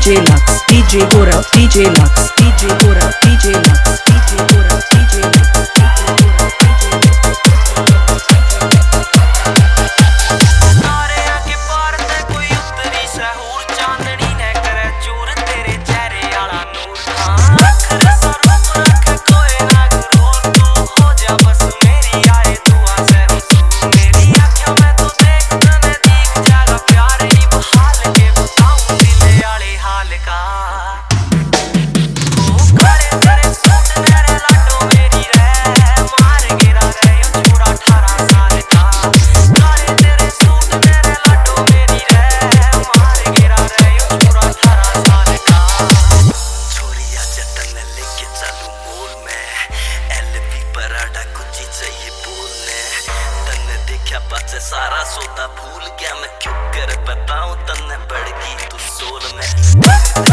DJ Lux, DJ Gaurav, DJ Lux, DJ Gaurav, DJ Lux, DJ Gaurav, DJ Lux, सारा सोता भूल गया मैं क्यों कर बताऊं तन्ने बढ़गी तू सोल में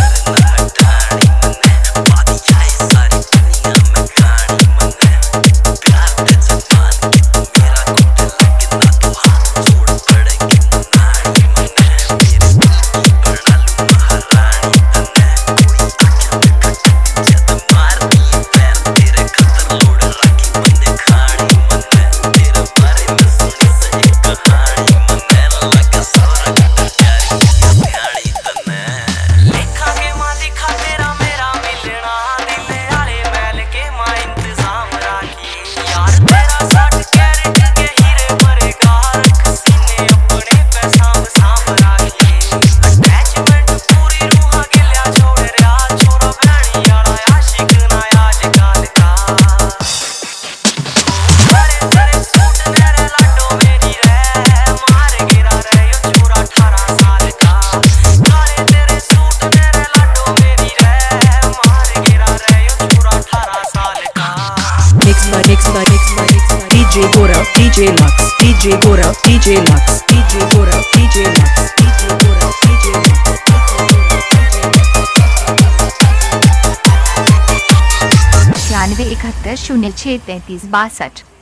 DJ Gaurav, DJ Lux, DJ Gaurav, DJ Lux, DJ Gaurav, DJ Lux, DJ Gaurav, DJ Lux, 91 71 06 33 62